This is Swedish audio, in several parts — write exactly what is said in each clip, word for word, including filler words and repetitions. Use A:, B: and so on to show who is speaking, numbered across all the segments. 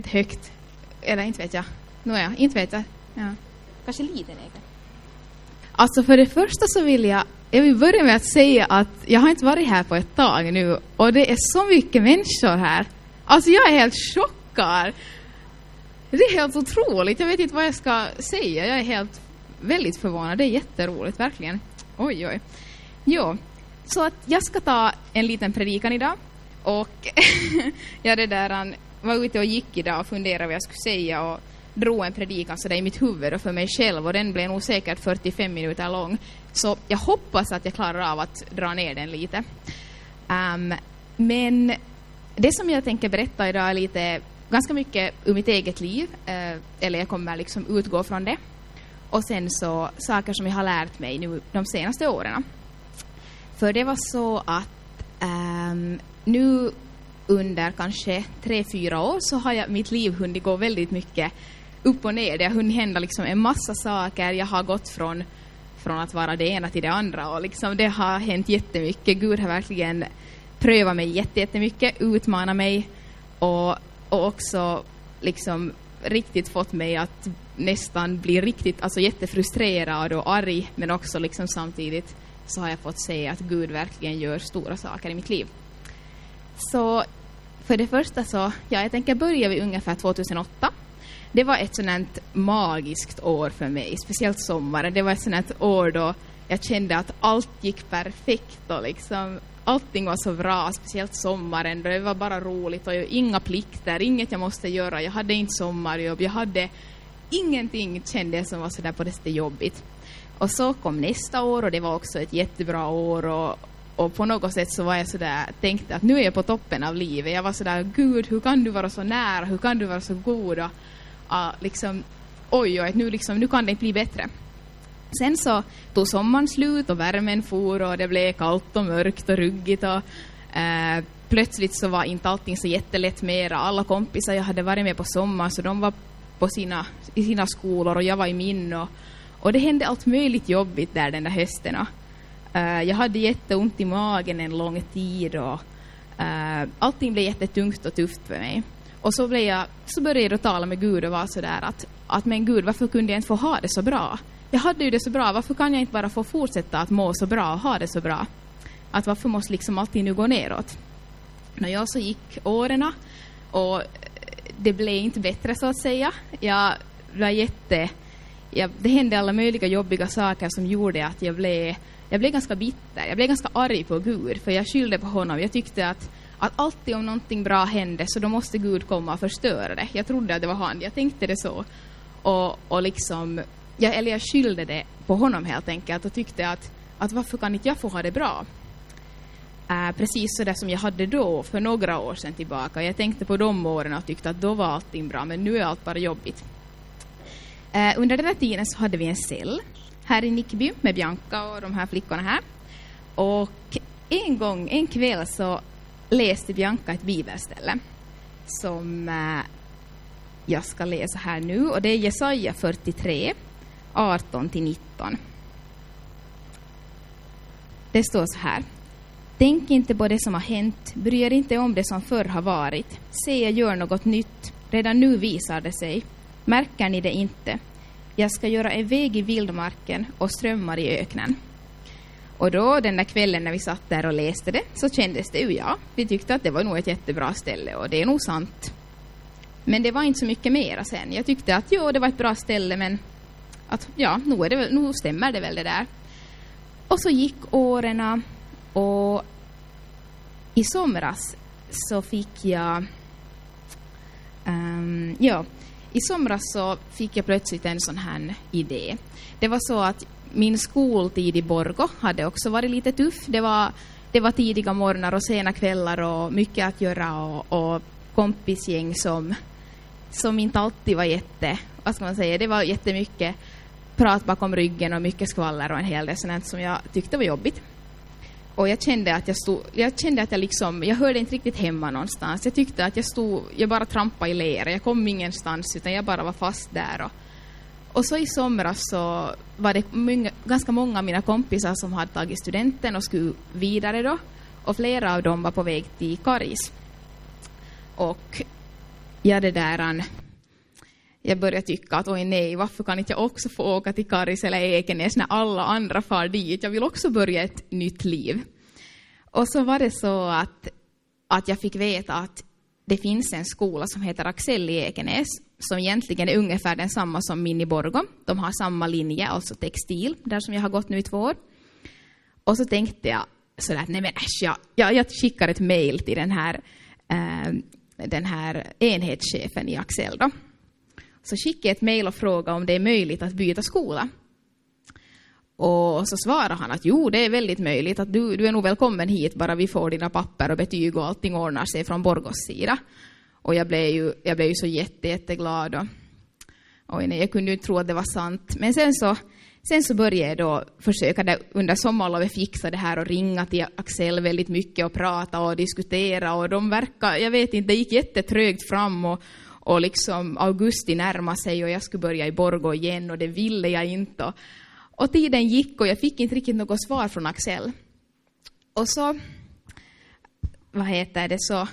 A: högt. Eller inte vet jag. Nåja, inte vet jag. Ja. Kanske lite lägre. Alltså för det första så vill jag, jag vill börja med att säga att jag har inte varit här på ett tag nu. Och det är så mycket människor här. Alltså jag är helt chockad. Det är helt otroligt. Jag vet inte vad jag ska säga. Jag är helt väldigt förvånad. Det är jätteroligt, verkligen. Oj, oj. Jo, så att jag ska ta en liten predikan idag. Och jag det där, var ute och gick idag och funderade vad jag skulle säga. Och drog en predikan så där i mitt huvud och för mig själv. Och den blev nog säkert fyrtiofem minuter lång. Så jag hoppas att jag klarar av att dra ner den lite. Um, men det som jag tänker berätta idag är lite... ganska mycket ur mitt eget liv. Eh, eller jag kommer liksom utgå från det. Och sen så saker som jag har lärt mig nu de senaste åren. För det var så att um, nu under kanske tre, fyra år så har jag mitt liv hunnit gå väldigt mycket upp och ner. Det har hunnit hända liksom en massa saker. Jag har gått från, från att vara det ena till det andra. Och liksom det har hänt jättemycket. Gud har verkligen prövat mig jättemycket. Utmanat mig. Och Och också liksom riktigt fått mig att nästan bli riktigt, alltså jättefrustrerad och arg. Men också liksom samtidigt så har jag fått se att Gud verkligen gör stora saker i mitt liv. Så för det första så, ja, jag tänker börja vid ungefär tjugohundraåtta. Det var ett sådant magiskt år för mig, speciellt sommaren. Det var ett sådant år då jag kände att allt gick perfekt och liksom... allting var så bra, speciellt sommaren. Det var bara roligt och inga plikter, inget jag måste göra. Jag hade inte sommarjobb, jag hade ingenting kände som var så där på det sättet jobbigt. Och så kom nästa år och det var också ett jättebra år och, och på något sätt så var jag så där, tänkte att nu är jag på toppen av livet. Jag var så där, Gud, hur kan du vara så nära? Hur kan du vara så god? Och, uh, liksom, oj, oj, nu, liksom, nu kan det inte bli bättre. Sen så tog sommaren slut och värmen for och det blev kallt och mörkt och ruggigt och eh, plötsligt så var inte allting så jättelätt mera. Alla kompisar jag hade varit med på sommar så de var på sina, i sina skolor och jag var i min och, och det hände allt möjligt jobbigt där den där hösten. Och, eh, jag hade jätteont i magen en lång tid och eh, allting blev jättetungt och tufft för mig. Och så, blev jag, så började jag tala med Gud och var så där att, att men Gud, varför kunde jag inte få ha det så bra? Jag hade ju det så bra. Varför kan jag inte bara få fortsätta att må så bra och ha det så bra? Att varför måste liksom alltid nu gå neråt? När jag så gick åren och det blev inte bättre så att säga. Jag var jätte... Jag, det hände alla möjliga jobbiga saker som gjorde att jag blev, jag blev ganska bitter. Jag blev ganska arg på Gud för jag skyllde på honom. Jag tyckte att, att alltid om någonting bra hände så då måste Gud komma och förstöra det. Jag trodde att det var han. Jag tänkte det så. Och, och liksom... Jag, eller jag skyllde det på honom helt enkelt och tyckte att, att varför kan inte jag få ha det bra? Äh, precis så där som jag hade då för några år sedan tillbaka. Jag tänkte på de åren och tyckte att då var allting bra men nu är allt bara jobbigt. Äh, under den här tiden så hade vi en cell här i Nickeby med Bianca och de här flickorna här. Och en gång, en kväll så läste Bianca ett bibelställe som äh, jag ska läsa här nu och det är Jesaja fyrtiotre. arton till nitton. Det står så här. Tänk inte på det som har hänt. Bry er inte om det som förr har varit. Se, jag gör något nytt. Redan nu visar det sig. Märker ni det inte? Jag ska göra en väg i vildmarken och strömmar i öknen. Och då den där kvällen när vi satt där och läste det så kändes det ju ja. Vi tyckte att det var nog ett jättebra ställe och det är nog sant. Men det var inte så mycket mera sen. Jag tyckte att jo, det var ett bra ställe men att ja, nu, är det väl, nu stämmer det väl det där. Och så gick åren och i somras så fick jag um, ja, i somras så fick jag plötsligt en sån här idé. Det var så att min skoltid i Borgå hade också varit lite tuff. Det var, det var tidiga morgnar och sena kvällar och mycket att göra och, och kompisgäng som, som inte alltid var jätte, vad ska man säga, det var jättemycket prat bakom ryggen och mycket skvaller och en hel del sånt som jag tyckte var jobbigt. Och jag kände att jag stod, jag kände att jag liksom, jag hörde inte riktigt hemma någonstans. Jag tyckte att jag stod, jag bara trampade i lera. Jag kom ingenstans utan jag bara var fast där. Och, och så i somras så var det många, ganska många av mina kompisar som hade tagit studenten och skulle vidare då. Och flera av dem var på väg till Karis. Och jag det där... Jag började tycka att oj nej, varför kan inte jag också få åka till Karis eller Ekenäs när alla andra far dit? Jag vill också börja ett nytt liv. Och så var det så att, att jag fick veta att det finns en skola som heter Axel i Ekenäs som egentligen är ungefär den samma som min i Borgå. De har samma linje, alltså textil, där som jag har gått nu i två år. Och så tänkte jag sådär, nej men äsch, jag, jag, jag skickar ett mejl till den här, eh, den här enhetschefen i Axel då. Så skickade jag ett mejl och frågade om det är möjligt att byta skola. Och så svarade han att jo, det är väldigt möjligt. Att du, du är nog välkommen hit, bara vi får dina papper och betyg och allting ordnar sig från Borgås sida. Och jag blev ju, jag blev ju så jätte, jätteglad. Och, och nej, jag kunde ju inte tro att det var sant. Men sen så, sen så började jag då försöka det, under sommarlovet fixa det här och ringa till Axel väldigt mycket och prata och diskutera. Och de verkar, jag vet inte, det gick jättetrögt fram och Och liksom augusti närmade sig och jag skulle börja i Borgå igen och det ville jag inte. Och, och tiden gick och jag fick inte riktigt något svar från Axel. Och så, vad heter det så,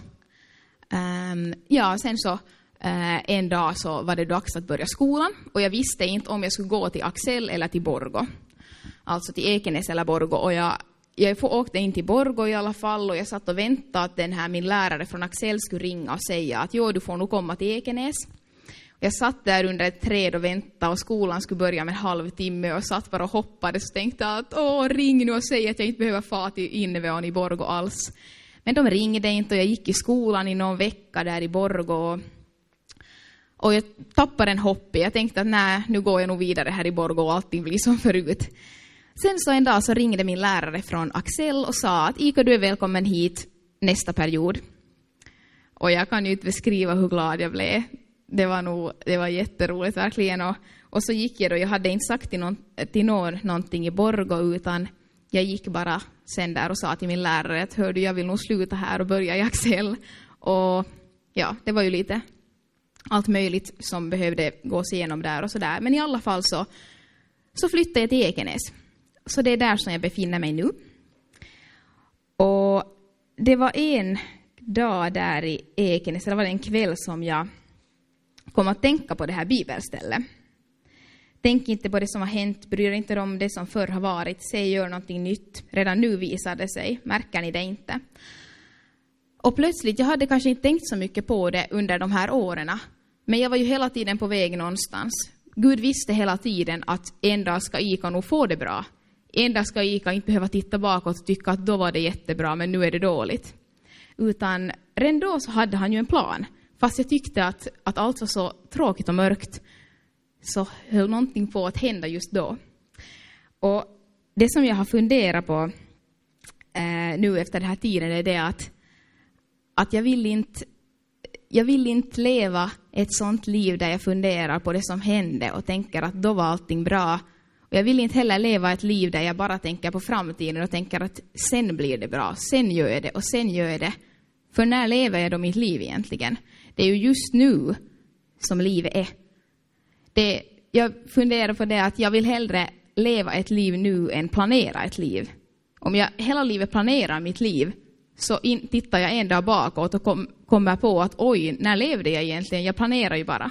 A: um, ja sen så uh, en dag så var det dags att börja skolan. Och jag visste inte om jag skulle gå till Axel eller till Borgå. Alltså till Ekenäs eller Borgå. Och jag, jag åkte in till Borgå i alla fall och jag satt och väntade att den här min lärare från Axel skulle ringa och säga att jo, du får nog komma till Ekenäs. Jag satt där under ett träd och väntade och skolan skulle börja med en halvtimme och satt bara och hoppades och tänkte att åh, ring nu och säg att jag inte behöver fara till Inneveon i Borgå alls. Men de ringde inte och jag gick i skolan i någon vecka där i Borgå. Och jag tappade en hopp. Jag tänkte att nej, nu går jag nog vidare här i Borgå och allting blir som förut. Sen så en dag så ringde min lärare från Axel och sa att Ika, du är välkommen hit nästa period. Och jag kan ju inte beskriva hur glad jag blev. Det var nog, det var jätteroligt verkligen. Och, och så gick jag då, jag hade inte sagt till någon, till någon någonting i Borgå utan jag gick bara sen där och sa till min lärare att hör du, jag vill nog sluta här och börja i Axel. Och ja, det var ju lite allt möjligt som behövde gås igenom där och sådär. Men i alla fall så, så flyttade jag till Ekenäs. Så det är där som jag befinner mig nu. Och det var en dag där i Ekenäs, det var en kväll som jag kom att tänka på det här bibelstället. Tänk inte på det som har hänt, bryr inte om det som förr har varit, säg gör någonting nytt. Redan nu visar det sig, märker ni det inte? Och plötsligt, jag hade kanske inte tänkt så mycket på det under de här åren, men jag var ju hela tiden på väg någonstans. Gud visste hela tiden att en dag ska Ika nog få det bra. En dag ska Ika inte behöva titta bakåt och tycka att då var det jättebra men nu är det dåligt. Utan redan då så hade han ju en plan. Fast jag tyckte att, att allt var så tråkigt och mörkt så höll någonting på att hända just då. Och det som jag har funderat på eh, nu efter den här tiden är det att, att jag vill inte jag vill inte leva ett sånt liv där jag funderar på det som hände och tänker att då var allting bra. Och jag vill inte heller leva ett liv där jag bara tänker på framtiden och tänker att sen blir det bra, sen gör jag det och sen gör jag det. För när lever jag då mitt liv egentligen? Det är ju just nu som livet är. Det, jag funderar på det att jag vill hellre leva ett liv nu än planera ett liv. Om jag hela livet planerar mitt liv så in, tittar jag en dag bakåt och kom, kommer på att oj, när levde jag egentligen? Jag planerar ju bara.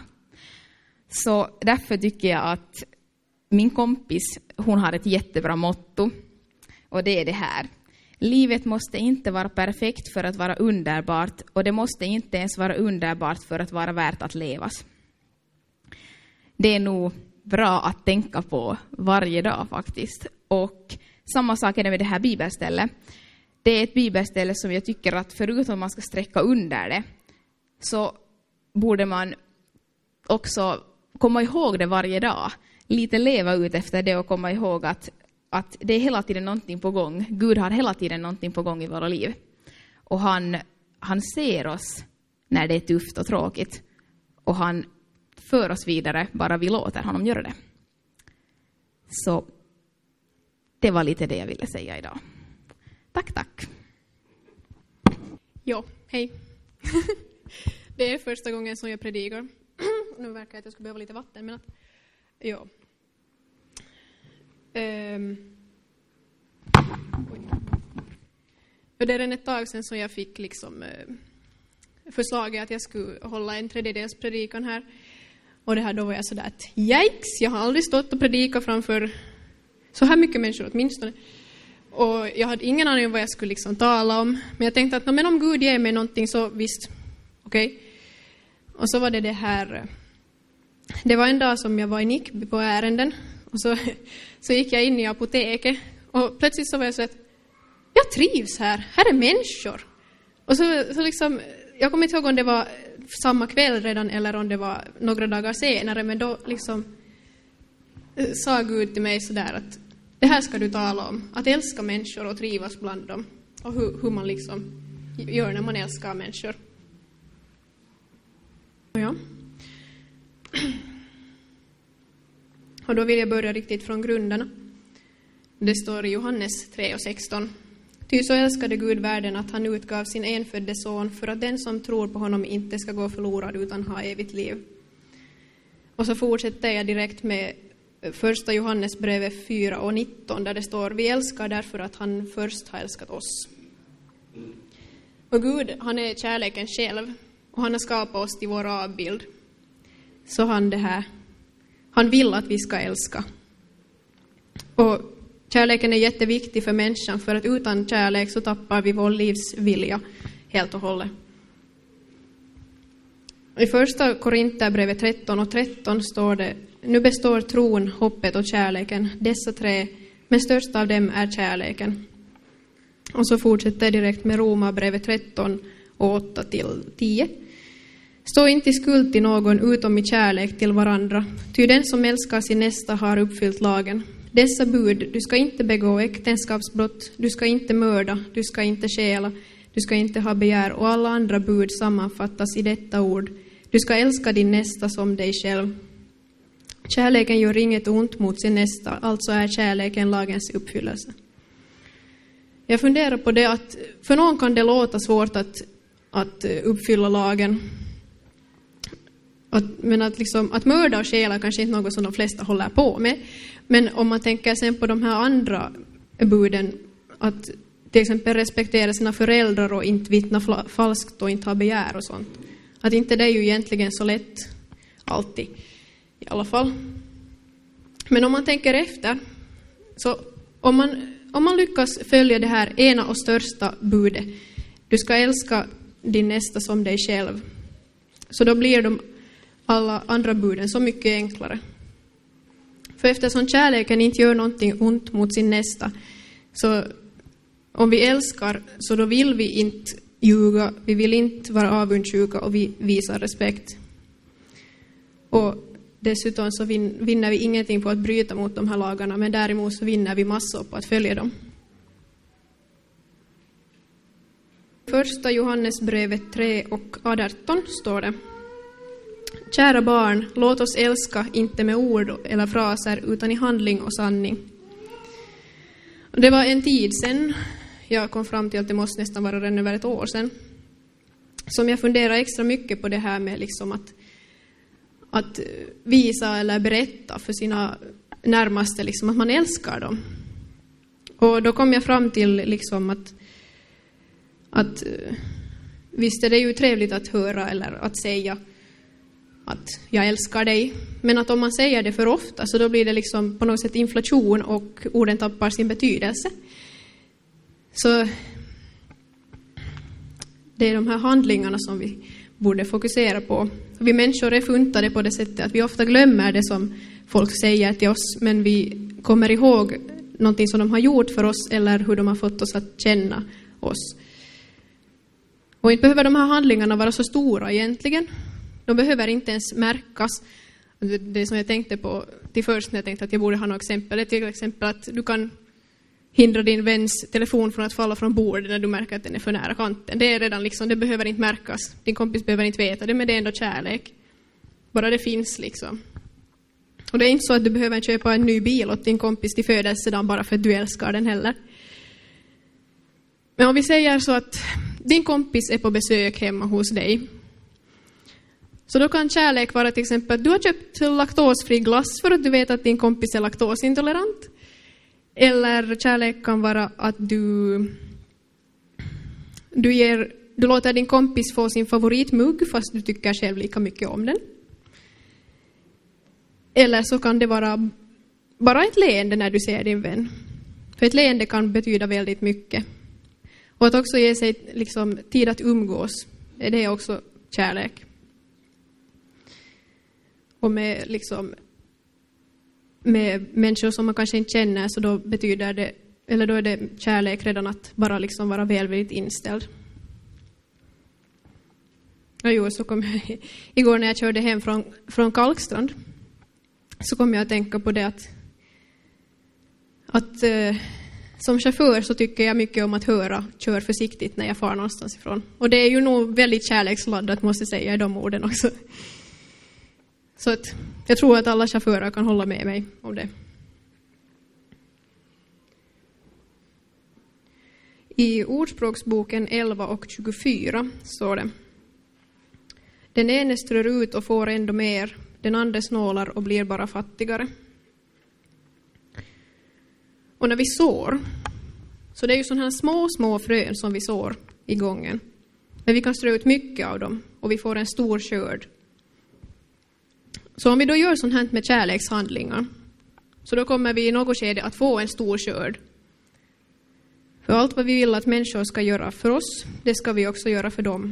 A: Så därför tycker jag att min kompis, hon har ett jättebra motto. Och det är det här. Livet måste inte vara perfekt för att vara underbart. Och det måste inte ens vara underbart för att vara värt att levas. Det är nog bra att tänka på varje dag faktiskt. Och samma sak är det med det här bibelstället. Det är ett bibelställe som jag tycker att förutom att man ska sträcka under det så borde man också komma ihåg det varje dag. Lite leva ut efter det och komma ihåg att, att det är hela tiden någonting på gång. Gud har hela tiden någonting på gång i våra liv. Och han, han ser oss när det är tufft och tråkigt. Och han för oss vidare bara vi låter honom göra det. Så det var lite det jag ville säga idag. Tack, tack.
B: Ja, hej. Det är första gången som jag predikar. Nu verkar det att jag skulle behöva lite vatten, men att ja. Um, det är en ett tag sedan som jag fick liksom uh, förslaget att jag skulle hålla en tredjedels predikan här. Och det här då var jag sådär att yikes, jag har aldrig stått och predikat framför så här mycket människor åtminstone. Och jag hade ingen aning om vad jag skulle liksom tala om. Men jag tänkte att men om Gud ger mig någonting så visst, okej. Okay. Och så var det det här, det var en dag som jag var i Nickby på ärenden. Och så, så gick jag in i apoteket och plötsligt så var jag så att jag trivs här, här är människor. Och så, så liksom, jag kommer inte ihåg om det var samma kväll redan eller om det var några dagar senare. Men då liksom sa Gud till mig sådär att det här ska du tala om. Att älska människor och trivas bland dem. Och hur, hur man liksom gör när man älskar människor. Ja. Och då vill jag börja riktigt från grunderna. Det står i Johannes tre och sexton. Ty så älskade Gud världen att han utgav sin enfödde son för att den som tror på honom inte ska gå förlorad utan ha evigt liv. Och så fortsätter jag direkt med första Johannes brevet fyra och nitton där det står: vi älskar därför att han först har älskat oss. Och Gud, han är kärleken själv och han har skapat oss till vår avbild. Så han det här, han vill att vi ska älska. Och kärleken är jätteviktig för människan för att utan kärlek så tappar vi vår livsvilja helt och hållet. I första Korinthierbrevet tretton och tretton står det: nu består tron, hoppet och kärleken, dessa tre, men störst av dem är kärleken. Och så fortsätter direkt med Romarbrevet tretton och åtta till tio. Stå inte i skuld till någon utom i kärlek till varandra, ty den som älskar sin nästa har uppfyllt lagen. Dessa bud: du ska inte begå äktenskapsbrott, du ska inte mörda, du ska inte stjäla, du ska inte ha begär, och alla andra bud sammanfattas i detta ord: du ska älska din nästa som dig själv. Kärleken gör inget ont mot sin nästa, alltså är kärleken lagens uppfyllelse. Jag funderar på det att för någon kan det låta svårt att, att uppfylla lagen. Att, men att, liksom, att mörda och stjäla kanske inte något som de flesta håller på med. Men om man tänker sen på de här andra buden, att till exempel respektera sina föräldrar och inte vittna falskt och inte ha begär och sånt. Att inte det är ju egentligen så lätt alltid i alla fall. Men om man tänker efter, så om man, om man lyckas följa det här ena och största budet, du ska älska din nästa som dig själv, så då blir de alla andra buden så mycket enklare. För eftersom kärleken inte gör någonting ont mot sin nästa, så om vi älskar så då vill vi inte ljuga, vi vill inte vara avundsjuka och vi visar respekt. Och dessutom så vinner vi ingenting på att bryta mot de här lagarna, men däremot så vinner vi massor på att följa dem. Första Johannesbrevet tre och arton står det: kära barn, låt oss älska inte med ord eller fraser utan i handling och sanning. Det var en tid sedan, jag kom fram till att det måste nästan vara redan över ett år sedan, som jag funderar extra mycket på det här med liksom att, att visa eller berätta för sina närmaste liksom att man älskar dem. Och då kom jag fram till liksom att, att visst är det ju trevligt att höra eller att säga att jag älskar dig. Men att om man säger det för ofta så då blir det liksom på något sätt inflation och orden tappar sin betydelse. Så det är de här handlingarna som vi borde fokusera på. Vi människor är funtade på det sättet att vi ofta glömmer det som folk säger till oss, men vi kommer ihåg någonting som de har gjort för oss eller hur de har fått oss att känna oss. Och inte behöver de här handlingarna vara så stora egentligen. De behöver inte ens märkas. Det som jag tänkte på till först när jag tänkte att jag borde ha några exempel. Det är till exempel att du kan hindra din väns telefon från att falla från bordet när du märker att den är för nära kanten. Det är redan liksom, det behöver inte märkas. Din kompis behöver inte veta det, men det är ändå kärlek. Bara det finns liksom. Och det är inte så att du behöver köpa en ny bil åt din kompis till födelsedagen bara för att du älskar den heller. Men om vi säger så att din kompis är på besök hemma hos dig, så då kan kärlek vara till exempel att du har köpt laktosfri glass för att du vet att din kompis är laktosintolerant. Eller kärlek kan vara att du, du ger du låter din kompis få sin favoritmugg fast du tycker själv lika mycket om den. Eller så kan det vara bara ett leende när du ser din vän. För ett leende kan betyda väldigt mycket. Och att också ge sig liksom tid att umgås, det är också kärlek. Och med, liksom, med människor som man kanske inte känner, så då betyder det, eller då är det kärlek redan att bara liksom vara välvilligt inställd. Och jo, så kom jag, igår när jag körde hem från, från Kalkstrand, så kom jag att tänka på det att, att eh, som chaufför så tycker jag mycket om att höra kör försiktigt när jag far någonstans ifrån. Och det är ju nog väldigt kärleksladdat, måste jag säga, i de orden också. Så att jag tror att alla chaufförer kan hålla med mig om det. I Ordspråksboken elva och tjugofyra står det: den ene strör ut och får ändå mer, den andra snålar och blir bara fattigare. Och när vi sår, så det är ju sådana här små, små frön som vi sår i gången. Men vi kan strö ut mycket av dem och vi får en stor skörd. Så om vi då gör sånt här med kärlekshandlingar, så då kommer vi i något skede att få en stor skörd. För allt vad vi vill att människor ska göra för oss, det ska vi också göra för dem.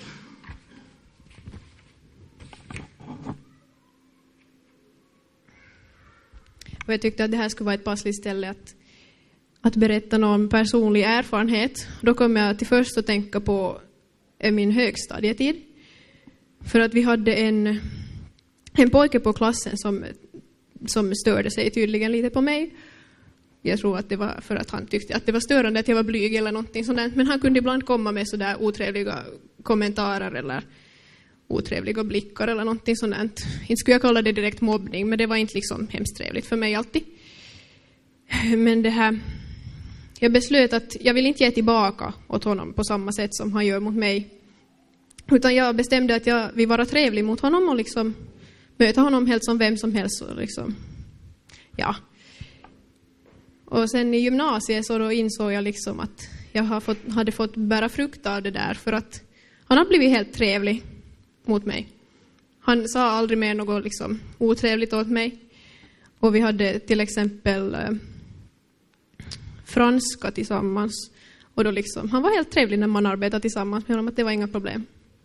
B: Och jag tyckte att det här skulle vara ett passligt ställe att, att berätta någon personlig erfarenhet. Då kommer jag till först att tänka på min högstadietid. För att vi hade en, en pojke på klassen som, som störde sig tydligen lite på mig. Jag tror att det var för att han tyckte att det var störande att jag var blyg eller någonting sådant. Men han kunde ibland komma med sådär otrevliga kommentarer eller otrevliga blickar eller någonting sådant. Inte skulle jag kalla det direkt mobbning, men det var inte liksom hemskt trevligt för mig alltid. Men det här, jag beslöt att jag vill inte ge tillbaka åt honom på samma sätt som han gör mot mig. Utan jag bestämde att jag vill vara trevlig mot honom och liksom möta honom helt som vem som helst. Och liksom, ja. Och sen i gymnasiet så då insåg jag liksom att jag har fått, hade fått bära frukt av det där. För att han har blivit helt trevlig mot mig. Han sa aldrig mer något liksom otrevligt åt mig. Och vi hade till exempel eh, franska tillsammans. Och då liksom, han var helt trevlig när man arbetade tillsammans med honom, att det var inga problem.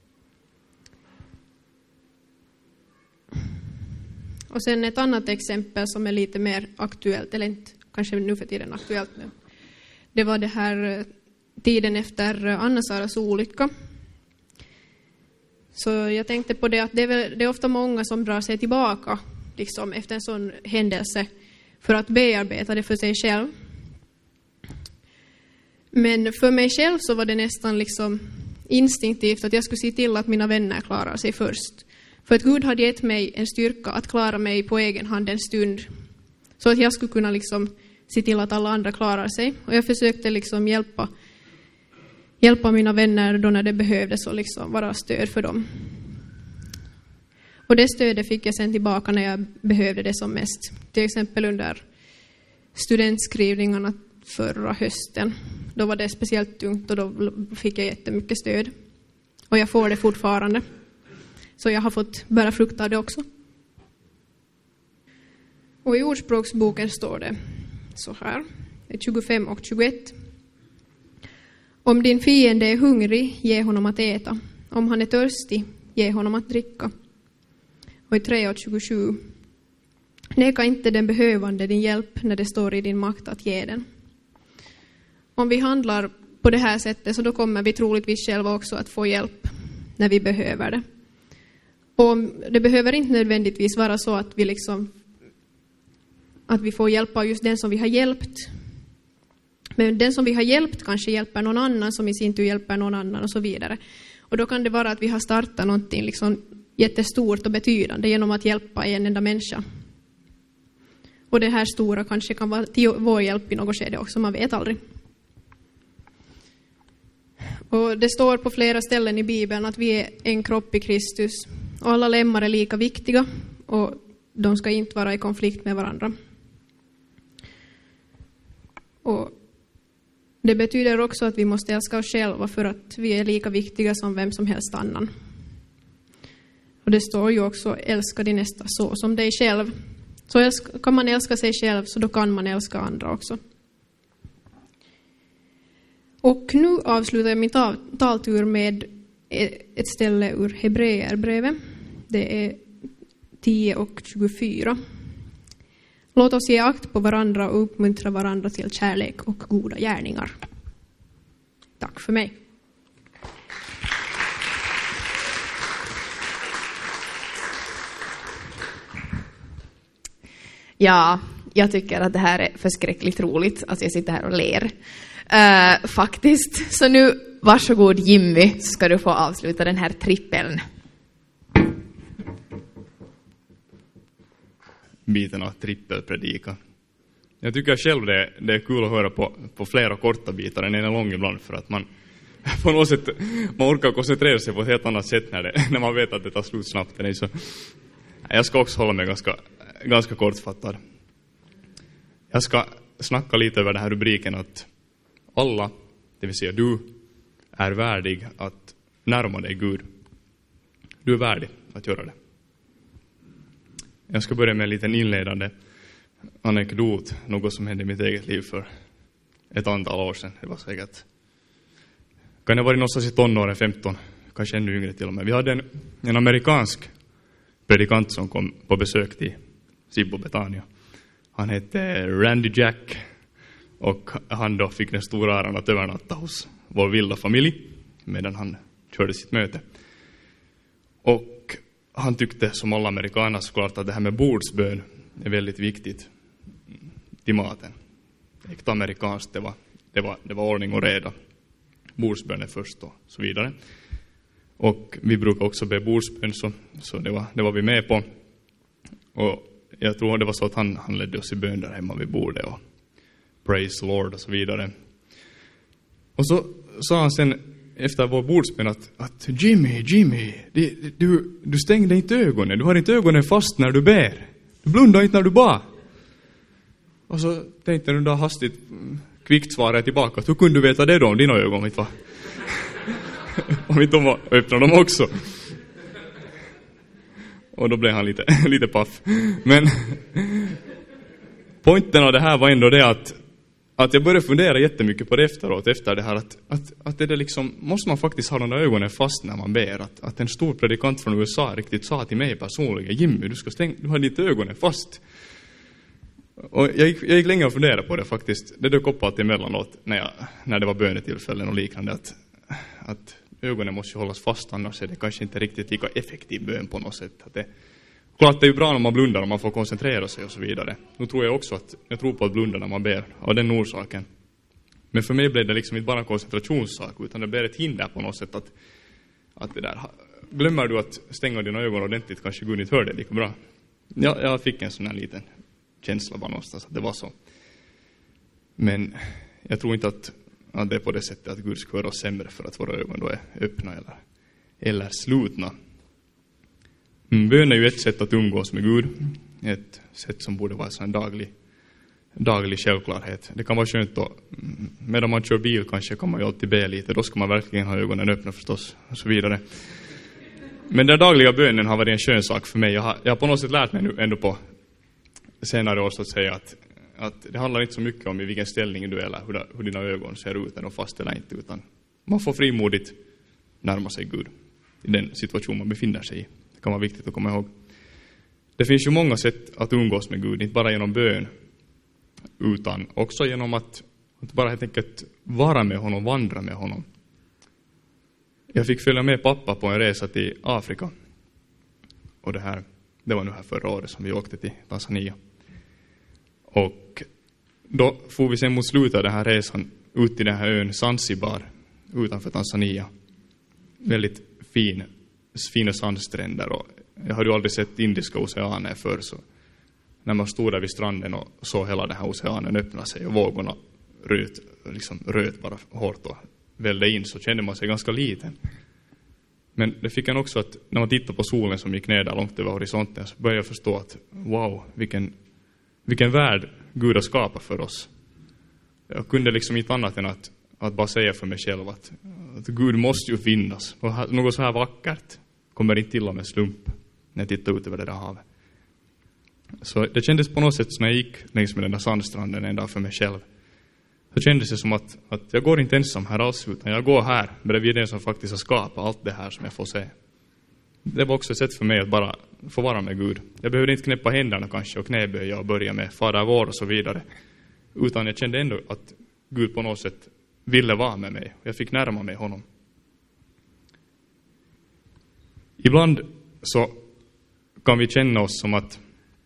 B: Och sen ett annat exempel som är lite mer aktuellt, eller inte kanske nu för tiden aktuellt nu. Det var det här tiden efter Anna-Saras olycka. Så jag tänkte på det att det är, väl, det är ofta många som drar sig tillbaka liksom, efter en sån händelse för att bearbeta det för sig själv. Men för mig själv så var det nästan liksom instinktivt att jag skulle se till att mina vänner klarar sig först. För att Gud hade gett mig en styrka att klara mig på egen hand en stund. Så att jag skulle kunna liksom se till att alla andra klarar sig. Och jag försökte liksom hjälpa, hjälpa mina vänner då när det behövdes och liksom vara stöd för dem. Och det stödet fick jag sen tillbaka när jag behövde det som mest. Till exempel under studentskrivningarna förra hösten. Då var det speciellt tungt och då fick jag jättemycket stöd. Och jag får det fortfarande. Så jag har fått bära frukt av det också. Och i Ordspråksboken står det så här, tjugofem och tjugoett. Om din fiende är hungrig, ge honom att äta. Om han är törstig, ge honom att dricka. Och i tre och tjugosju. Neka inte den behövande din hjälp när det står i din makt att ge den. Om vi handlar på det här sättet så då kommer vi troligtvis själva också att få hjälp när vi behöver det. Och det behöver inte nödvändigtvis vara så att vi liksom att vi får hjälpa just den som vi har hjälpt. Men den som vi har hjälpt kanske hjälper någon annan som i sin tur hjälper någon annan och så vidare. Och då kan det vara att vi har startat någonting liksom jättestort och betydande genom att hjälpa en enda människa. Och det här stora kanske kan vara till vår hjälp i något skede också, man vet aldrig. Och det står på flera ställen i Bibeln att vi är en kropp i Kristus. Och alla lemmar är lika viktiga och de ska inte vara i konflikt med varandra. Och Det betyder också att vi måste älska oss själva för att vi är lika viktiga som vem som helst annan. Och det står ju också, älska din nästa så som dig själv. Så älska, kan man älska sig själv, så då kan man älska andra också. Och nu avslutar jag min tal, taltur med ett ställe ur Hebreerbrevet. Det är tio och tjugofyra. Låt oss ge akt på varandra och uppmuntra varandra till kärlek och goda gärningar. Tack för mig.
A: Ja, jag tycker att det här är förskräckligt roligt att jag sitter här och ler. Uh, faktiskt. Så nu, varsågod Jimmy, så ska du få avsluta den här trippeln.
C: Biten av trippelpredika. Jag tycker själv det, det är kul att höra på, på flera korta bitar än en lång ibland, för att man på något sätt man orkar koncentrera sig på ett helt annat sätt när, det, när man vet att det tar slut snabbt. Det är så. Jag ska också hålla mig ganska, ganska kortfattad. Jag ska snacka lite över den här rubriken att alla, det vill säga du, är värdig att närma dig Gud. Du är värdig att göra det. Jag ska börja med en liten inledande anekdot, något som hände i mitt eget liv för ett antal år sedan. Det var säkert, kan det vara någonstans i tonåren, femton, kanske ännu yngre till och med. Vi hade en, en amerikansk predikant som kom på besök till Sibbo Betania. Han hette Randy Jack, och han då fick den stora äran att övernatta hos vår vilda familj medan han körde sitt möte. Och han tyckte som alla amerikaner såklart att det här med bordsbön är väldigt viktigt till maten. Äkta amerikanskt, det var, det var, det var ordning och reda. Bordsbön först och så vidare. Och vi brukar också be bordsbön, så, så det, var, det var vi med på. Och jag tror det var så att han, han ledde oss i bön där hemma vid bordet och praise the Lord och så vidare. Och så sa han sen efter vår bordsbön att, att Jimmy, Jimmy, det, du, du stängde inte ögonen. Du har inte ögonen fast när du ber. Du blundar inte när du bar. Och så tänkte jag då hastigt kvickt svarade tillbaka. Hur kunde du veta det då om dina ögon? Inte va? Om inte de öppnade dem också. Och då blev han lite, lite paff. Men poängen av det här var ändå det att Att jag började fundera jättemycket på det efteråt, efter det här, att, att, att det liksom, måste man faktiskt ha de där ögonen fast när man ber. Att, att en stor predikant från U S A riktigt sa till mig personligen, Jimmy, du ska stänga, du har ditt ögonen fast. Och jag gick, jag gick länge och funderade på det faktiskt. Det dök upp alltid emellanåt när, jag, när det var bönetillfällen och liknande, att, att ögonen måste hållas fast, annars är det kanske inte riktigt lika effektiv bön på något sätt. Att det, klart det är ju bra när man blundar och man får koncentrera sig och så vidare. Nu tror jag också att jag tror på att blunda när man ber av den orsaken. Men för mig blev det liksom inte bara en koncentrationssak, utan det blev ett hinder på något sätt att, att det där, glömmer du att stänga dina ögon ordentligt, kanske Gud inte hör det lika bra. Ja, jag fick en sån här liten känsla bara någonstans att det var så. Men jag tror inte att, att det är på det sättet att Gud ska höra oss sämre för att våra ögon då är öppna eller, eller slutna. Bön är ju ett sätt att umgås med Gud. Ett sätt som borde vara en daglig, daglig självklarhet. Det kan vara skönt då, medan man kör bil kanske kan man ju alltid be lite. Då ska man verkligen ha ögonen öppna förstås och så vidare. Men den dagliga bönen har varit en skön sak för mig. Jag har, jag har på något sätt lärt mig nu ändå på senare år så att säga att, att det handlar inte så mycket om i vilken ställning du är eller hur, hur dina ögon ser ut, är de fast eller inte, utan man får frimodigt närma sig Gud i den situation man befinner sig i. Det kan vara viktigt att komma ihåg. Det finns ju många sätt att umgås med Gud, inte bara genom bön, utan också genom att, att bara helt enkelt vara med honom, vandra med honom. Jag fick följa med pappa på en resa till Afrika. Och det här, det var nu här förra året som vi åkte till Tanzania. Och då får vi sen mot slutet av den här resan ut till den här ön Zanzibar utanför Tanzania. Väldigt fin, fina sandstränder, och jag hade ju aldrig sett Indiska oceanen förr, så när man stod där vid stranden och såg hela den här oceanen öppna sig och vågorna röt, liksom röt bara hårt och välde in, så kände man sig ganska liten. Men det fick en också att när man tittar på solen som gick ner där långt över horisonten, så började jag förstå att wow, vilken, vilken värld Gud har skapat för oss. Jag kunde liksom inte annat än att, att bara säga för mig själv att, att Gud måste ju finnas. Och något så här vackert kommer inte till av en slump när jag tittar ut över det där havet. Så det kändes på något sätt som jag gick längs med den där sandstranden en dag för mig själv. Så kändes det som att, att jag går inte ensam här alls, utan jag går här bredvid den som faktiskt har skapat allt det här som jag får se. Det var också ett sätt för mig att bara få vara med Gud. Jag behövde inte knäppa händerna kanske och knäböja och börja med Fader vår och så vidare. Utan jag kände ändå att Gud på något sätt ville vara med mig. Jag fick närma mig honom. Ibland så kan vi känna oss som att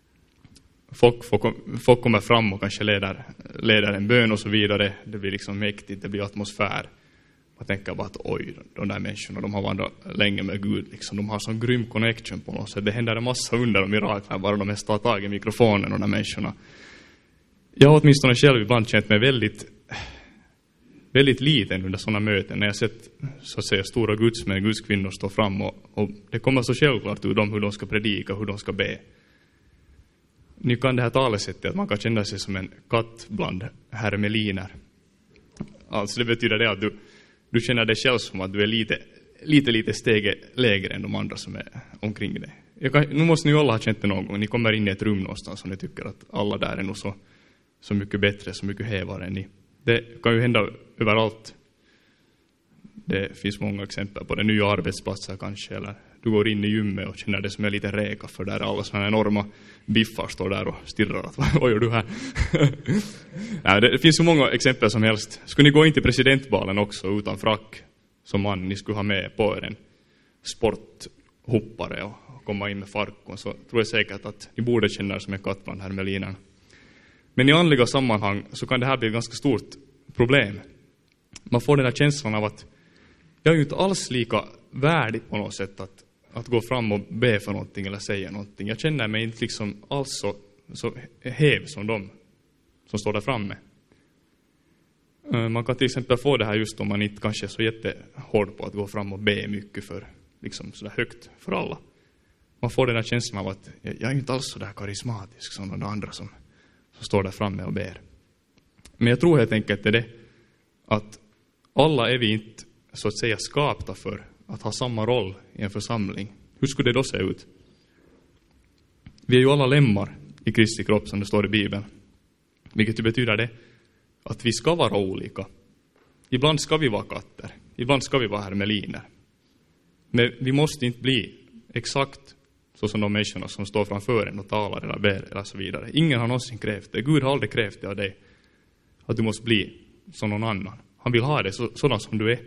C: folk, folk, folk kommer fram och kanske leder, leder en bön och så vidare. Det blir liksom mäktigt, det blir atmosfär. Man tänker bara att oj, de där människorna, de har vandrat länge med Gud. Liksom. De har sån grym connection på något sätt. Det händer en massa under och mirakler bara de mest tar tag i mikrofonen, de där människorna. Jag har åtminstone själv ibland känt mig väldigt, väldigt liten under sådana möten. När jag sett så att säga stora gudsmän, gudskvinnor stå fram och, och det kommer så självklart ur dem hur de ska predika, hur de ska be. Nu kan det här talesättet att man kan känna sig som en katt bland hermeliner. Alltså det betyder det att du, du känner dig själv som att du är lite, lite, lite steg lägre än de andra som är omkring dig. Jag kan, nu måste ni alla ha känt det någon gång. Ni kommer in i ett rum någonstans och ni tycker att alla där är nog så, så mycket bättre, så mycket hävare än ni. Det kan ju hända överallt. Det finns många exempel på det. Nya arbetsplatser kanske, eller du går in i gymmet och känner det som är lite räka för där alla sådana enorma biffar står där och stirrar att vad gör du här? Nej, det finns så många exempel som helst. Skulle ni gå in till presidentbalen också utan frack som man, ni skulle ha med på er en sporthoppare och komma in med farkon, så tror jag säkert att ni borde känna er som en katt bland hermelinerna. Men i andliga sammanhang så kan det här bli ett ganska stort problem. Man får den här känslan av att jag är ju inte alls lika värdig på något sätt att, att gå fram och be för någonting eller säga någonting. Jag känner mig inte liksom alls så, så häv som de som står där framme. Man kan till exempel få det här just om man inte kanske är så jättehård på att gå fram och be mycket för, liksom sådär högt för alla. Man får den här känslan av att jag är inte alls så där karismatisk som de andra som, som står där framme och ber. Men jag tror helt enkelt det, att alla är vi inte så att säga skapta för att ha samma roll i en församling. Hur skulle det då se ut? Vi är ju alla lemmar i Kristi kropp som det står i Bibeln. Vilket ju betyder det att vi ska vara olika. Ibland ska vi vara katter. Ibland ska vi vara hermeliner. Men vi måste inte bli exakt så som de människorna som står framför en och talar eller ber eller så vidare. Ingen har någonsin krävt det. Gud har aldrig krävt det av dig. Att du måste bli som någon annan. Han vill ha det så, sådan som du är.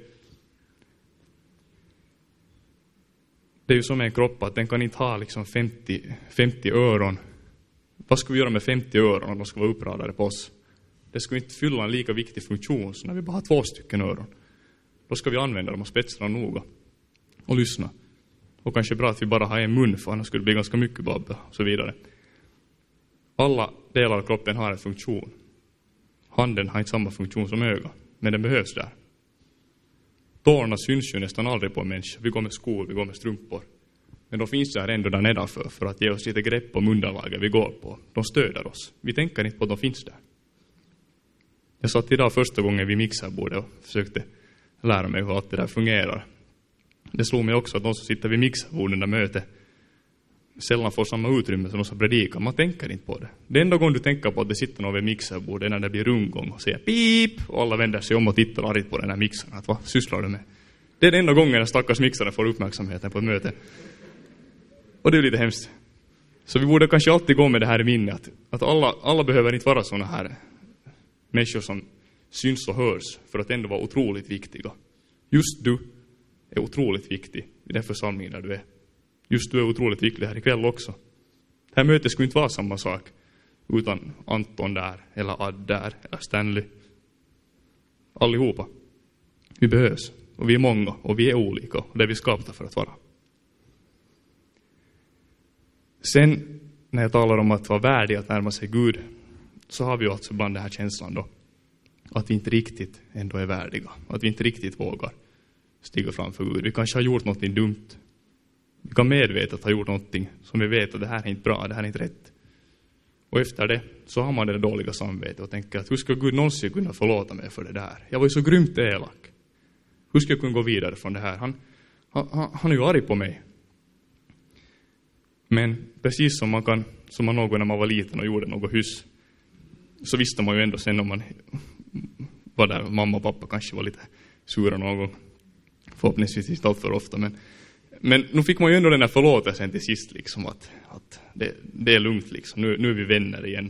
C: Det är ju som en kropp att den kan inte ha liksom femtio, femtio öron. Vad ska vi göra med femtio öron om de ska vara uppradade på oss? Det ska inte fylla en lika viktig funktion som när vi bara har två stycken öron. Då ska vi använda dem och spetsa dem noga. Och lyssna. Och kanske bra att vi bara har en mun, för annars skulle det bli ganska mycket babbel och så vidare. Alla delar av kroppen har en funktion. Handen har inte samma funktion som öga, men den behövs där. Tårna syns ju nästan aldrig på en människa. Vi går med skor, vi går med strumpor. Men de finns där ändå där nedanför för att ge oss lite grepp om underlaget vi går på. De stöder oss. Vi tänker inte på att de finns där. Jag satt idag första gången vid mixerbordet och försökte lära mig hur allt det där fungerar. Det slog mig också att de som sitter vid mixerbordet där möte sällan får samma utrymme som de som predikar. Man tänker inte på det. Det enda gång du tänker på att det sitter någon vid mixerbordet är när det blir rundgång och säger pip och alla vänder sig om och tittar argt på den här mixern. Att, vad sysslar du med? Det är den enda gången den stackars mixaren får uppmärksamheten på ett möte. Och det är lite hemskt. Så vi borde kanske alltid gå med det här i minnet. Att, att alla, alla behöver inte vara såna här människor som syns och hörs för att ändå vara otroligt viktiga. Just du är otroligt viktig i den församlingen där du är. Just du är otroligt viktig här ikväll också. Det här mötet skulle inte vara samma sak utan Anton där, eller Ad där, eller Stanley. Allihopa. Vi behövs. Och vi är många. Och vi är olika. Och det är vi skapta för att vara. Sen när jag talar om att vara värdig att närma sig Gud, så har vi alltså ibland den här känslan då. Att vi inte riktigt ändå är värdiga. Att vi inte riktigt vågar stiga framför Gud. Vi kanske har gjort något dumt. Vi kan medvetet ha gjort någonting som vi vet att det här är inte bra, det här är inte rätt. Och efter det så har man det dåliga samvetet och tänker att hur ska Gud någonsin kunna förlåta mig för det där? Jag var ju så grymt elak. Hur ska jag kunna gå vidare från det här? Han, han, han är ju arg på mig. Men precis som man kan, som man någon när man var liten och gjorde något hyss, så visste man ju ändå sen om man var där, mamma och pappa kanske var lite sura någon gång. Förhoppningsvis inte allt för ofta, men Men nu fick man ju ändå den här förlåtelsen till sist liksom att, att det, det är lugnt liksom. Nu, nu är vi vänner igen.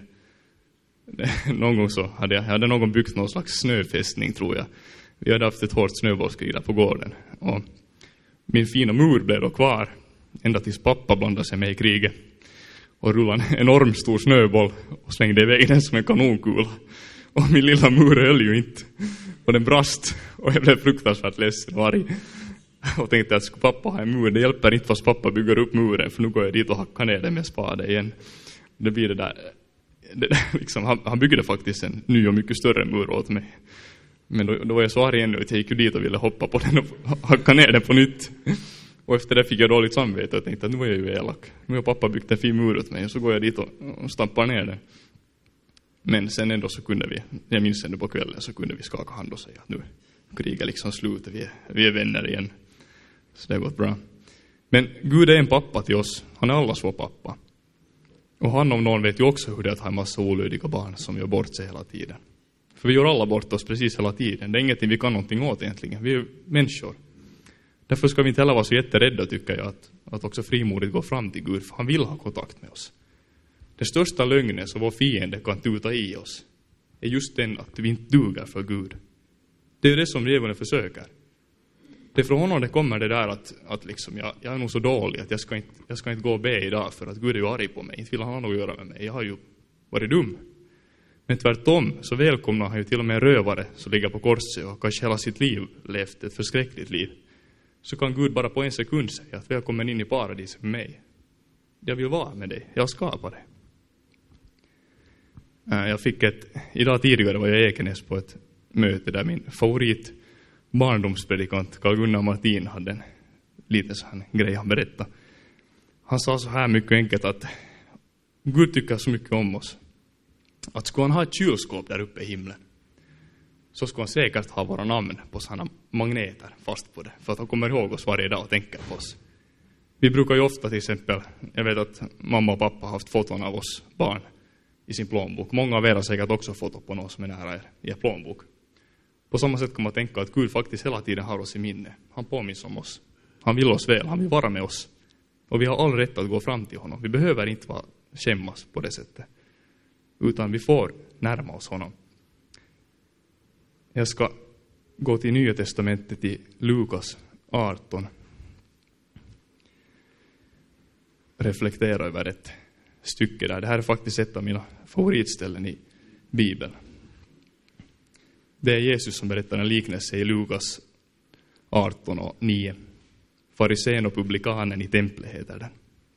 C: Någon gång så hade jag hade någon byggt någon slags snöfästning tror jag. Vi hade haft ett hårt snöbollskrig där på gården. Och min fina mur blev då kvar ända tills pappa blandade sig med i kriget. Och rullade en enorm stor snöboll och slängde iväg den som en kanonkula. Och min lilla mur höll ju inte. Och den brast. Och jag blev fruktansvärt ledsen och arg. Och tänkte att skulle pappa ha en mur, det hjälper inte fast pappa bygger upp muren, för nu går jag dit och hackar ner den med spade igen. Det blir det där, det där liksom, han, han byggde faktiskt en ny och mycket större mur åt mig. Men då, då var jag så arg ännu att jag gick dit och ville hoppa på den och hacka ner den på nytt. Och efter det fick jag dåligt samvete och tänkte att nu var jag ju elak. Nu har pappa byggt en fin mur åt mig och så går jag dit och, och stampar ner den. Men sen ändå så kunde vi, jag minns ändå på kvällen, så kunde vi skaka hand och säga att nu kriget liksom slutar, vi är, vi är vänner igen. Så det har gått bra. Men Gud är en pappa till oss. Han är allas vår pappa. Och han om någon vet ju också hur det är att ha en massa olydiga barn som gör bort sig hela tiden. För vi gör alla bort oss precis hela tiden. Det är ingenting vi kan någonting åt egentligen. Vi är människor. Därför ska vi inte heller vara så jätterädda tycker jag att, att också frimodigt gå fram till Gud. För han vill ha kontakt med oss. Den största lögnen som vår fiende kan tuta i oss är just den att vi inte duger för Gud. Det är det som djävulen försöker. Det är från honom det kommer det där att, att liksom, jag, jag är nog så dålig att jag ska, inte, jag ska inte gå och be idag för att Gud är ju arg på mig. Inte vill han ha något att göra med mig. Jag har ju varit dum. Men tvärtom så välkomnar han ju till och med en rövare som ligger på korset och kanske hela sitt liv levt ett förskräckligt liv. Så kan Gud bara på en sekund säga att välkommen in i paradiset med mig. Jag vill vara med dig. Jag skapar dig. Jag fick ett, idag tidigare var jag i Ekenäs på ett möte där min favorit barndomspredikant Carl Gunnar Martin hade en liten sån grej han berättade. Han sa så här mycket enkelt att Gud tycker så mycket om oss. Att skulle han ha ett kylskåp där uppe i himlen så skulle han säkert ha våra namn på sådana magneter fast på det. För att han kommer ihåg oss varje dag och tänker på oss. Vi brukar ju ofta till exempel, jag vet att mamma och pappa har haft foton av oss barn i sin plånbok. Många av er har säkert också foto på någon som är nära er i en plånbok. På samma sätt kan man tänka att Gud faktiskt hela tiden har oss i minne. Han påminns om oss. Han vill oss väl. Han vill vara med oss. Och vi har all rätt att gå fram till honom. Vi behöver inte vara skämmas på det sättet. Utan vi får närma oss honom. Jag ska gå till Nya testamentet i Lukas arton. Reflektera över ett stycke där. Det här är faktiskt ett av mina favoritställen i Bibeln. Det är Jesus som berättar en liknelse i Lukas arton och nio. Farisén och publikanen i templet heter den.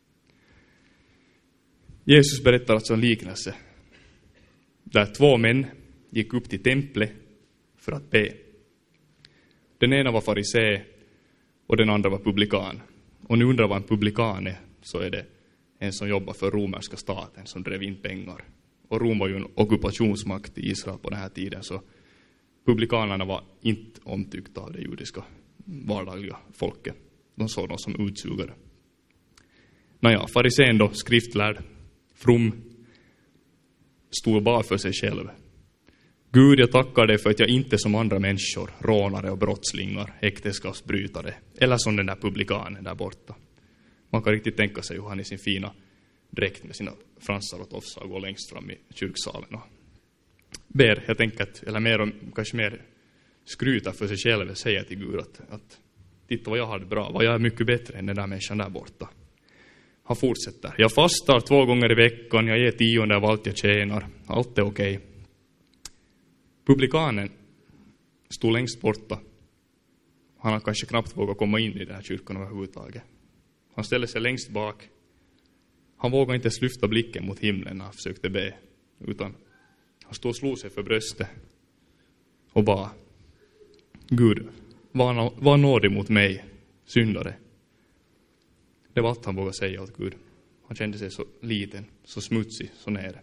C: Jesus berättar alltså en liknelse där två män gick upp till templet för att be. Den ena var farisé och den andra var publikan. Och nu undrar vad en publikan är, så är det en som jobbar för romerska staten som drev in pengar. Och Rom var ju en ockupationsmakt i Israel på den här tiden, så publikanerna var inte omtyckta av det judiska vardagliga folket. De såg dem som utsugare. Nåja, farisén då, skriftlärd, from, stod bara för sig själv. Gud, jag tackar dig för att jag inte som andra människor, rånare och brottslingar, äktenskapsbrytare, eller som den där publikanen där borta. Man kan riktigt tänka sig hur han i sin fina dräkt med sina fransar och tofsar går längst fram i kyrksalen och ber, jag tänker att, eller mer och kanske mer skryta för sig själv och säga till Gud att, att titta vad jag hade bra, vad jag är mycket bättre än den där människan där borta. Han fortsätter. Jag fastar två gånger i veckan, jag ger tionde av allt jag tjänar, allt är okej. Okay. Publikanen stod längst borta. Han har kanske knappt vågat komma in i den här kyrkan överhuvudtaget. Han ställde sig längst bak. Han vågade inte ens lyfta blicken mot himlen när han försökte be, utan han stod och slog sig för bröstet och bara, Gud, var, var nådig mot mig, syndare. Det var allt han vågade säga åt Gud. Han kände sig så liten, så smutsig, så nere.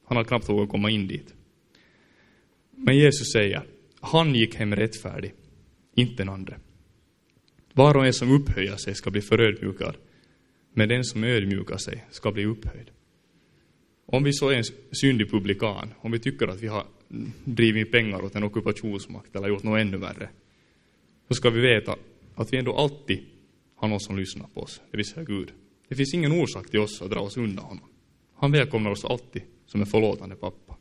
C: Han har knappt vågat komma in dit. Men Jesus säger, han gick hem rättfärdig, inte en andre. Var och en som upphöjer sig ska bli förödmjukad, men den som ödmjukar sig ska bli upphöjd. Om vi så är en syndig publikan, om vi tycker att vi har drivit pengar åt en ockupationsmakt eller gjort något ännu värre, så ska vi veta att vi ändå alltid har någon som lyssnar på oss, det vill säga Gud. Det finns ingen orsak till oss att dra oss undan honom. Han välkomnar oss alltid som en förlåtande pappa.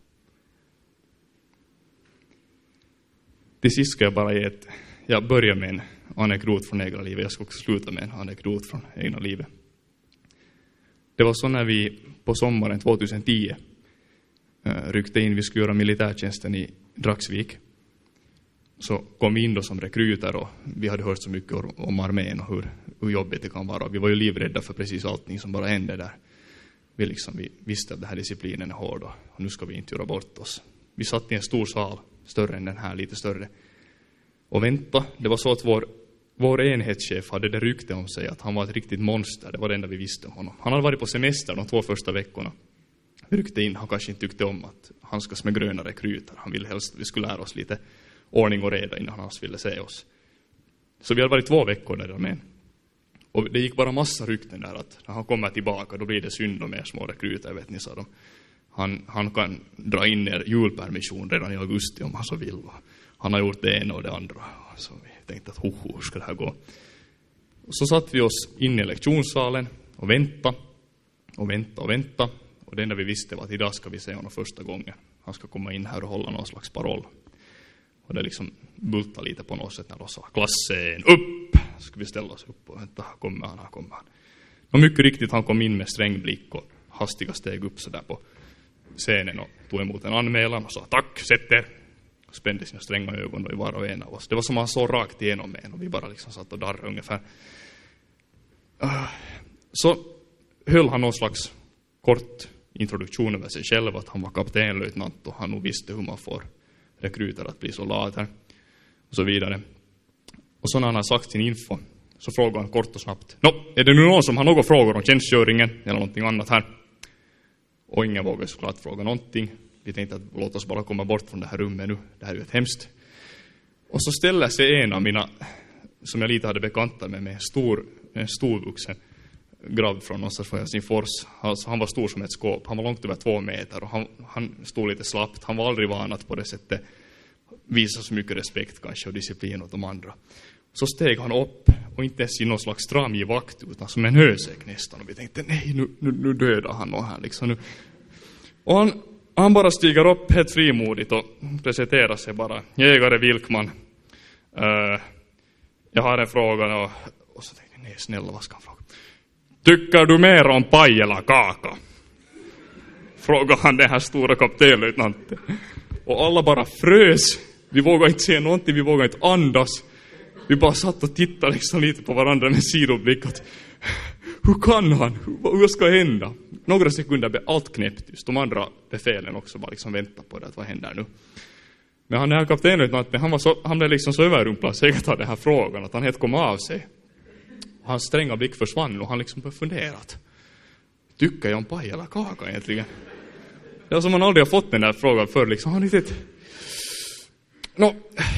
C: Till sist ska jag bara ge ett, jag börjar med en anekdot från egna livet. Jag ska också sluta med en anekdot från egna livet. Det var så när vi på sommaren tjugohundratio uh, ryckte in, vi skulle göra militärtjänsten i Dragsvik. Så kom vi in då som rekryter och vi hade hört så mycket om armén och hur, hur jobbigt det kan vara. Vi var ju livrädda för precis allting som bara hände där. Vi, liksom, vi visste att den här disciplinen är hård och nu ska vi inte göra bort oss. Vi satt i en stor sal, större än den här, lite större. Och vänta, det var så att vår, vår enhetschef hade det rykte om sig att han var ett riktigt monster. Det var det enda vi visste om honom. Han hade varit på semester de två första veckorna. Vi ryckte in, han kanske inte tyckte om att handskas med gröna rekryter. Han ville helst att vi skulle lära oss lite ordning och reda innan han ville se oss. Så vi hade varit två veckor där med. Och det gick bara massa rykten där att när han kommer tillbaka då blir det synd om er små rekryter, vet ni, sa de. Han, han kan dra in er julpermission redan i augusti om han så vill. Han har gjort det ena och det andra. Så vi tänkte att hoho, hur ska det här gå? Och så satt vi oss in i lektionssalen och vänta och vänta och vänta. Och det enda vi visste var att idag ska vi se honom första gången. Han ska komma in här och hålla någon slags paroll. Och det liksom bultade lite på något sätt när de sa klassen upp. Så ska vi ställa oss upp och vänta, här kommer han, här kommer han. Och mycket riktigt, han kom in med sträng blick och hastiga steg upp så där på scenen och tog emot en anmälan och sa tack, sätt er. Och spände sina stränga ögon i var och en av oss. Det var som han så rakt igenom en och vi bara liksom satt och darrade ungefär. Så höll han någon slags kort introduktion över sig själv, att han var kaptenlöjtnant och han nog visste hur man får rekryter att bli soldater och så vidare. Och så när han har sagt sin info så frågar han kort och snabbt: Nå, är det nu någon som har några frågor om tjänstgöringen eller någonting annat här? Och ingen vågar såklart fråga någonting. Vi tänkte att låt oss bara komma bort från det här rummet nu. Det här är ju ett hemskt. Och så ställer sig en av mina, som jag lite hade bekantat med, med en stor, en storvuxen grabb från någonstans från Helsingfors. Alltså, han var stor som ett skåp. Han var långt över två meter och han, han stod lite slappt. Han var aldrig van att på det sättet visa så mycket respekt kanske och disciplin åt de andra. Så steg han upp och inte ens i någon slags stramig vakt utan som en hösäck nästan. Och vi tänkte, nej, nu, nu, nu dödar han någon här liksom. Nu. Och han, han bara stiger upp helt frimodigt och presenterar sig bara. Jägare Wilkman. Uh, jag har en fråga och, och så tänkte jag, nej snälla, vad ska han fråga? Tycker du mer om paj eller kaka? Frågar han den här stora kaptenlöjtnanten. Och alla bara frös. Vi vågade inte se någonting, vi vågade inte andas. Vi bara satt och tittade liksom lite på varandra med sidoblick. Att, hur kan han? Hur, hur ska hända? Några sekunder blev allt knäppt just. De andra befälen också bara liksom väntade på det. Att vad händer nu? Men han, den här kaptenlöjtnanten, han, var så, han blev liksom så överrumplad säkert av den här frågan att han helt kom av sig. Hans stränga blick försvann och han liksom började fundera. Tycker jag om paj eller kaka egentligen? Det är som man aldrig har fått den där frågan förr. Liksom. Han riktigt... Nå,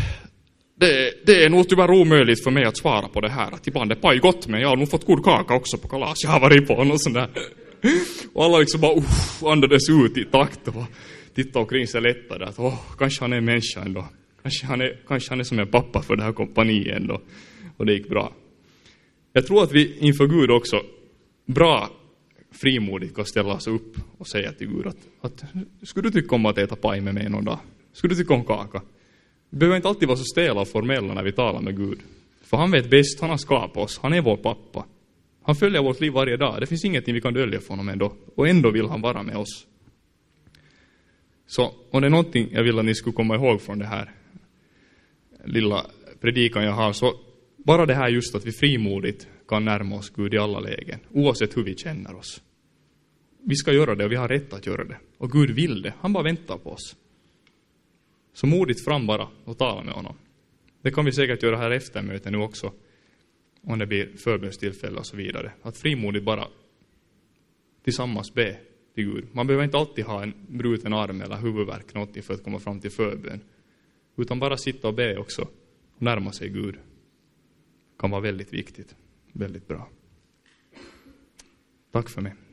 C: det, det är nog tyvärr omöjligt för mig att svara på det här. Att ibland är paj gott, men jag har nog fått god kaka också på kalas. Jag har varit på någon sån där. Och alla liksom bara uff, andades ut i takt och tittade omkring sig lättare. Att åh, kanske han är en människa ändå. Kanske han är, kanske han är som en pappa för det här kompaniet ändå. Och det gick bra. Jag tror att vi inför Gud också bra frimodigt kan ställa oss upp och säga till Gud att, att skulle du tycka om att äta paj med mig någon dag? Skulle du tycka om kaka? Vi behöver inte alltid vara så stela och formella när vi talar med Gud. För han vet bäst, han har skapat oss, han är vår pappa. Han följer vårt liv varje dag, det finns ingenting vi kan dölja för honom ändå. Och ändå vill han vara med oss. Så om det är någonting jag vill att ni skulle komma ihåg från det här lilla predikan jag har, så bara det här just att vi frimodigt kan närma oss Gud i alla lägen, oavsett hur vi känner oss. Vi ska göra det och vi har rätt att göra det. Och Gud vill det, han bara väntar på oss. Så modigt fram bara och tala med honom. Det kan vi säkert göra här efter mötet nu också. Om det blir förbönstillfälle och så vidare. Att frimodigt bara tillsammans be till Gud. Man behöver inte alltid ha en bruten arm eller huvudvärk någonting för att komma fram till förbön. Utan bara sitta och be också. Och närma sig Gud. Kan vara väldigt viktigt. Väldigt bra. Tack för mig.